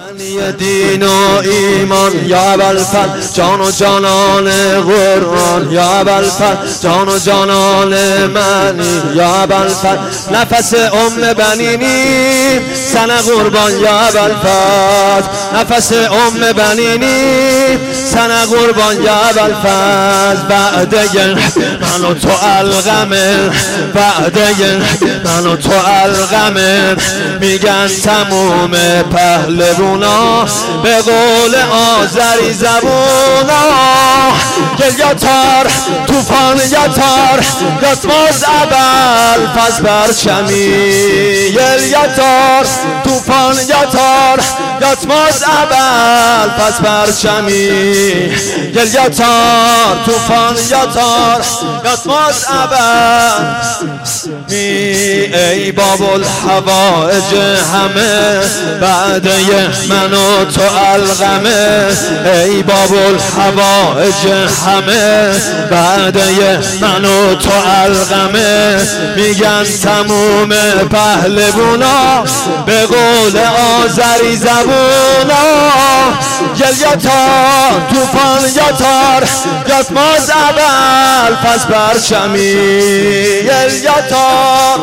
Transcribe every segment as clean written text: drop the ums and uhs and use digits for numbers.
معنی دین و ایمان یا ابوالفضل جان و جانان قرآن یا ابوالفضل جان و جانان معنی یا ابوالفضل نفس بنینی سن قربان یا ابوالفضل نفس بنینی سن قربان یا ابوالفضل بعده من و تو الغمه بعده من و تو الغمه میگن تموم پهلوونا به قول آذری زبونا گل یا تار توفان یا تار یاتماز ابوالفضل پرچمی گل یا تار توفان یا تار یاتماز ابوالفضل پرچمی گل یا تار توفان یا تار یاتماز ابوالفضل ای باب الحوائج همه بعده من و تو الغمه ای باب الحوائج همه بعده من و تو الغمه میگن تموم پهلوونا به قول آذری زبونا گل یا تار توفان یا تار یاتماز ابوالفضل پرچمی گل یا تار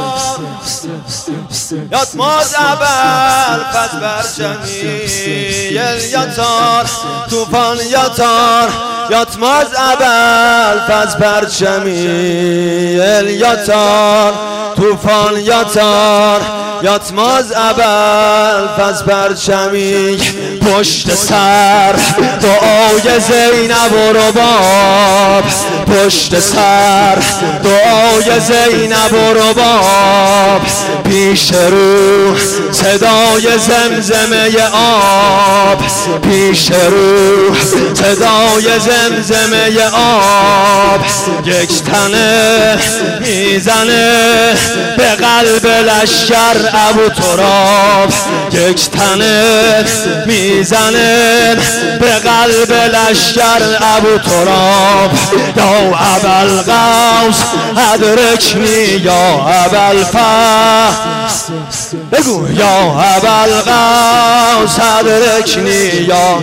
یاتماز ابوالفضل پرچمی گل یا تار توفان یا تار یاتماز ابوالفضل پرچمی گل یا تار توفان یا تار یاتماز ابوالفضل پرچمی پشت سر دعای زینب و رباب پشت سر دعای زینب و رباب پیش رو صدای زمزمه آب پیش رو صدای زمزمه آب یک تنه میزنه به قلب لشکر ابو تراب یک تنه میزنه به قلب لشکر ابو تراب یا ابوالقوس ادرکنی یا ابوالفضل بگو یا ابوالقوس ادرکنی یا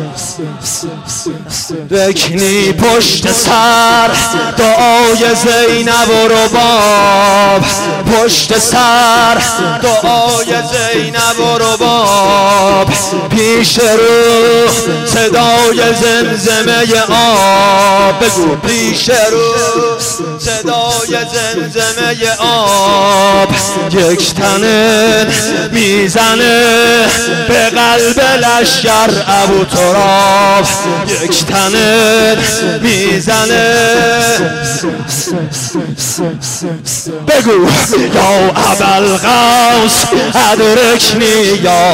دکنی پشت سر دعای زینب و رباب پشت سر دعای زینب و رباب پیش رو صدای زمزمه آب بگو پیش رو صدای زمزمه آب یک تنه میزنه به قلب لشکر ابو تراب یک تنه میزنه بگو یا ابوالقوس ادرکنی یا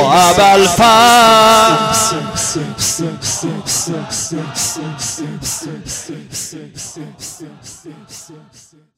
ابوالفضل